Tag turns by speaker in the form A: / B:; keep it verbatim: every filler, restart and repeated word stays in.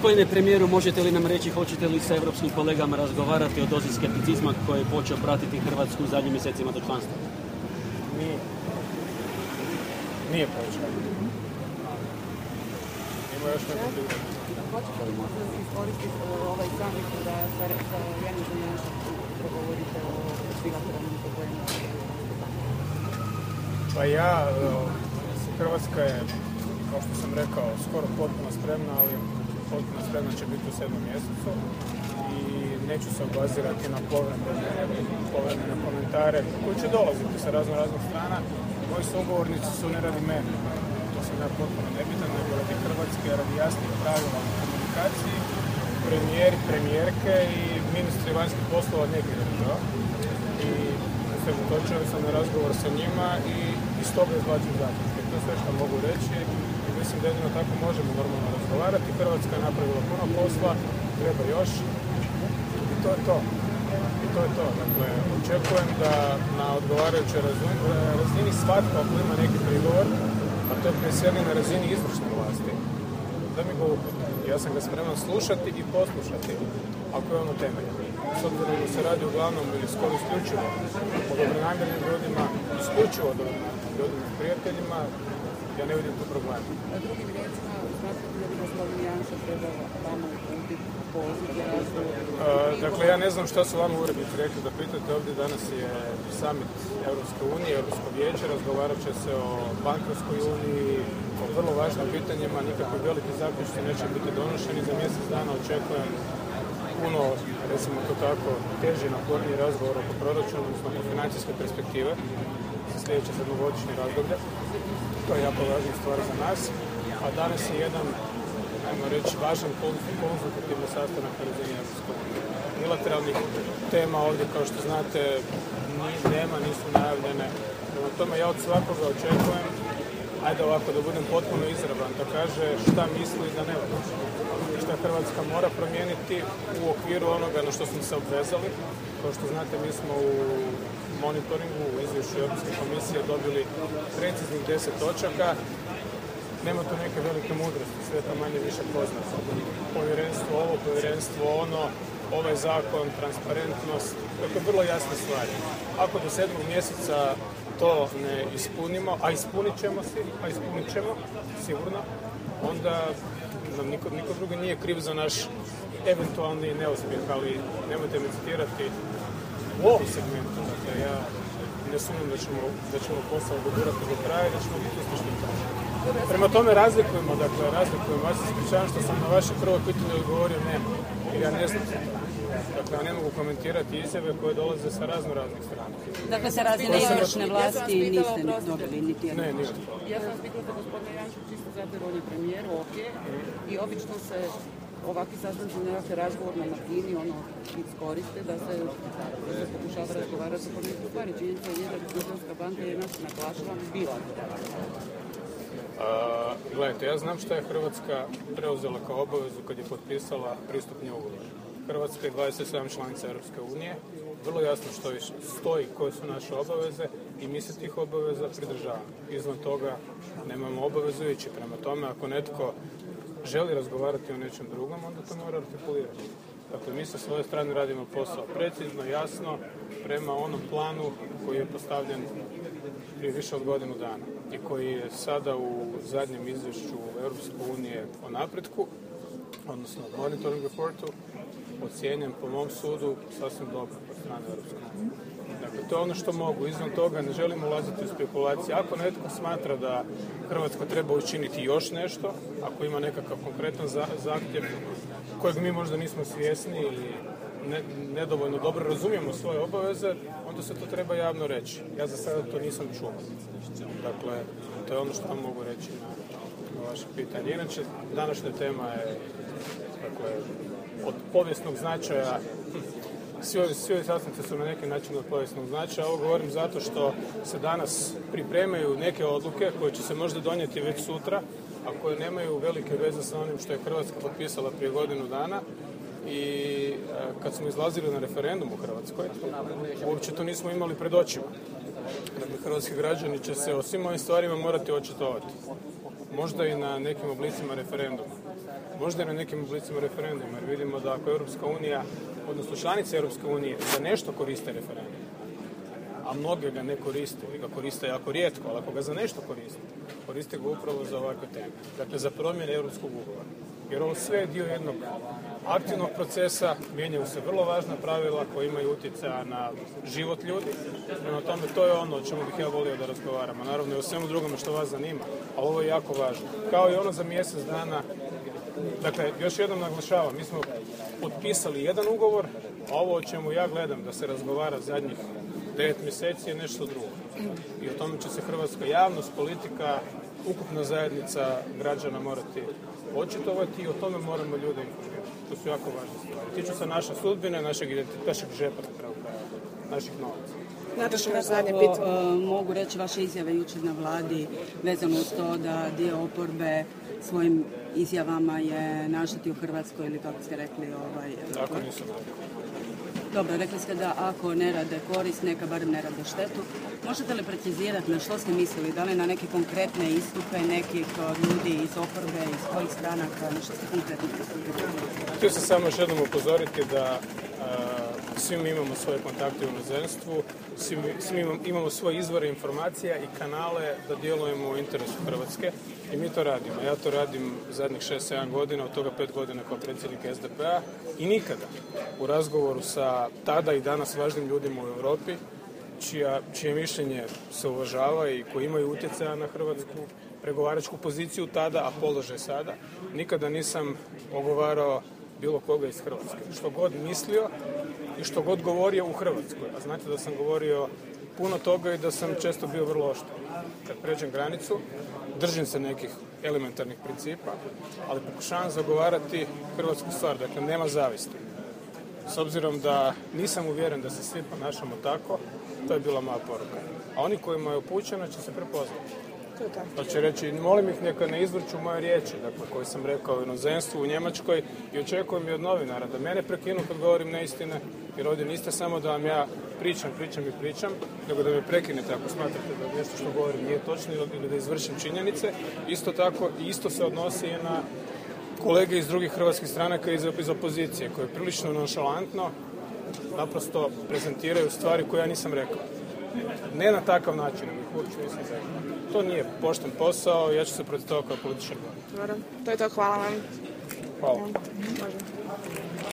A: Gospodine premijeru, možete li nam reći hoćete li sa europskim kolegama razgovarati o dozi skepticizma koji je počeo pratiti Hrvatsku u zadnjim mjesecima do članstva?
B: Nije. Nije počeo. Ima još neko drugo.
C: Hoćete li možda iskoristiti ovaj summit da sa Janezom Janšom progovorite o bilateralnim problemima?
B: Pa ja, Hrvatska je, kao što sam rekao, skoro potpuno spremna, ali potpuno spremna će biti u sedmom mjesecu i neću se obazirati na povremene komentare koji će dolaziti sa razno raznih strana. Moji sugovornici su ne radi mene, to sam ja potpuno nebitan, nego radi Hrvatske, radi jasnih pravila u komunikaciji, premijeri, premijerke i ministri vanjskih poslova ne biraju. I usredotočili sam na razgovor sa njima i iz toga izvlačim zaključke. To je sve što mogu reći i mislim da jedino tako možemo normalno razgovarati. Hrvatska je napravila puno posla, treba još i to je to. I to je to. Dakle, očekujem da na odgovarajućoj razini svatko ako ima neki prigovor, a to je prije svega na razini izvršne vlasti, da mi ga uputi. Ja sam ga spreman slušati i poslušati ako je ono temelj. S obzirom da se radi uglavnom ili skoro isključivo o dobronamjernim ljudima, isključivo o dobronamjernim ljudima i prijateljima, ja ne vidim tu problema.
C: Na drugim riječima, smatrate da bi gospodin Janša trebao vama uputiti poziv za razgovor?
B: Dakle, ja ne znam što su vama urednici rekli da pitate. Ovdje danas je summit Europske unije, Europsko vijeće, razgovarat će se o bankarskoj uniji, o vrlo važnim pitanjima, nikakvi veliki zaključci neće biti donošeni. Za mjesec dana očekujem puno, recimo to tako, teži naporniji razgovor oko proračuna, odnosno oko financijske perspektive za sljedeće sedmogodišnje razdoblje. To je jako važna stvar za nas, a danas je jedan, ajmo reći, važan konzultativni sastanak na razini Europske unije. Bilateralnih tema ovdje, kao što znate, nema, nisu najavljene. Prema tome ja od svakoga očekujem, ajde ovako da budem potpuno izravan, da kaže šta misli da ne valja. Šta Hrvatska mora promijeniti u okviru onoga na što smo se obvezali. Kao što znate, mi smo u monitoringu, u izvješću Europske komisije dobili preciznih deset točaka. Nema tu neke velike mudrosti, sve to manje više poznato. Povjerenstvo ovo, povjerenstvo ono, ovaj zakon, transparentnost, dakle vrlo jasne stvari. Ako do sedmog mjeseca to ne ispunimo, a ispunit ćemo si, a ispunit ćemo, sigurno, onda nam niko, niko drugi nije kriv za naš eventualni neuspjeh, ali nemojte me citirati u ovom segmentu. Dakle, ja ne sumnjam da ćemo, da ćemo posao dogurati do kraja i da ćemo biti uspješni. Prema tome razlikujemo, dakle, razlikujemo. Ja se ispričavam što sam na vaše prvo pitanje odgovorio ne, jer ja ne znam. Dakle, ja ne mogu komentirati izjave koje dolaze sa razno raznih strana.
C: Dakle, sa razine izvršne vlasti niste dobili niti jedno.
B: Ne, nije.
C: Ja sam vas pitala za gospodina Janšu čisto zato jer on je premijer, ok, i obično se ovakvi sastanci nekakve razgovor na margini, ono, iskoriste da se, da se pokušava razgovarati o nekoj stvari. Činjenica je da Svjetska banka je nas naglašava bila.
B: Uh, gledajte, ja znam što je Hrvatska preuzela kao obavezu kad je potpisala pristupni ugovor. Hrvatska je dvadeset sedam članica Europske unije, vrlo jasno što stoji koje su naše obaveze i mi se tih obaveza pridržavamo. Izvan toga nemamo obavezu ići. Prema tome, ako netko želi razgovarati o nečem drugom, onda to mora artikulirati. Dakle, mi sa svoje strane radimo posao precizno, jasno, prema onom planu koji je postavljen prije više od godinu dana i koji je sada u zadnjem izvješću Europske unije o napretku, odnosno monitoring reportu, ocijenjen po mom sudu sasvim dobro od strane Europske unije. Dakle, to je ono što mogu. Izvan toga ne želim ulaziti u spekulacije. Ako netko smatra da Hrvatska treba učiniti još nešto, ako ima nekakav konkretan zahtjev kojeg mi možda nismo svjesni ili ne, nedovoljno dobro razumijemo svoje obaveze, onda se to treba javno reći. Ja za sada to nisam čuo. Dakle, to je ono što vam mogu reći na, na vaše pitanje. Inače, današnja tema je, dakle, od povijesnog značaja. Svi ovi, svi ovi sastanci su na neki način od povijesnog značaja. Ovo govorim zato što se danas pripremaju neke odluke koje će se možda donijeti već sutra, a koje nemaju velike veze sa onim što je Hrvatska potpisala prije godinu dana. I kad smo izlazili na referendum u Hrvatskoj, uopće to nismo imali pred očima. Dakle, hrvatski građani će se o svim ovim stvarima morati očitovati. Možda i na nekim oblicima referenduma. možda i na nekim oblicima referenduma, jer vidimo da ako Europska unija, odnosno članice Europske unije, za nešto koriste referendum, a mnoge ga ne koriste, ili ga koriste jako rijetko, ali ako ga za nešto koriste, koriste ga upravo za ovakve teme. Dakle, za promjene europskog ugovora. Jer ovo sve je dio jednog aktivnog procesa, mijenjaju se vrlo važna pravila koja imaju utjecaja na život ljudi. Prema tome, to je ono o čemu bih ja volio da razgovaramo. Naravno i o svemu drugome što vas zanima, ali ovo je jako važno. Kao i ono za mjesec dana. Dakle, još jednom naglašavam, mi smo potpisali jedan ugovor, a ovo o čemu ja gledam da se razgovara zadnjih devet mjeseci je nešto drugo. I o tome će se hrvatska javnost, politika, ukupna zajednica građana morati očitovati i o tome moramo ljude informirati. To su jako važne stvari. Tiču se naše sudbine, našeg identiteta, našeg žepa, na kraju krajeva, naših novaca.
D: Nataša, još zadnje pitanje.
C: Mogu reći vaše izjave jučer na vladi vezano uz to da dio oporbe svojim izjavama je naštetio Hrvatskoj ili kako ste rekli ovaj...
B: Tako nisam rekao.
C: Dobro, rekli ste da ako ne rade korist, neka barem ne rade štetu. Možete li precizirati na što ste mislili? Da li na neke konkretne istupe nekih ljudi iz oporbe, iz kojih stranaka, na što ste konkretno mislili?
B: Htio sam samo još jednom upozoriti da a, svi mi imamo svoje kontakte u inozemstvu, svi, svi imamo, imamo svoje izvore informacija i kanale da djelujemo u interesu Hrvatske i mi to radimo. Ja to radim zadnjih šest sedam godina, od toga pet godina kao predsjednik S D P-a i nikada u razgovoru sa tada i danas važnim ljudima u Europi čija, čije mišljenje se uvažava i koji imaju utjecaja na hrvatsku pregovaračku poziciju tada, a položaj sada, nikada nisam ogovarao bilo koga iz Hrvatske. Što god mislio i što god govorio u Hrvatskoj. A znate da sam govorio puno toga i da sam često bio vrlo oštar. Kad pređem granicu, držim se nekih elementarnih principa, ali pokušavam zagovarati hrvatsku stvar. Dakle, nema zavisti. S obzirom da nisam uvjeren da se svi ponašamo tako, to je bila moja poruka. A oni kojima je upućeno će se prepoznati. Pa će reći, molim ih neka ne izvrću moje riječi, dakle, koje sam rekao u inozemstvu, u Njemačkoj i očekujem i od novinara da mene prekinu kad govorim neistine, jer ovdje niste samo da vam ja pričam, pričam i pričam, nego da me prekinete ako smatrate da nešto što govorim nije točno ili da izvršim činjenice. Isto tako, isto se odnosi i na kolege iz drugih hrvatskih stranaka iz, iz opozicije, koje prilično nonšalantno naprosto prezentiraju stvari koje ja nisam rekao. Ne na takav način, nego ih uopće nisam rekao. To nije pošten posao, ja ću se protiv toga kao političar boriti.
D: To je to, hvala vam.
B: Hvala.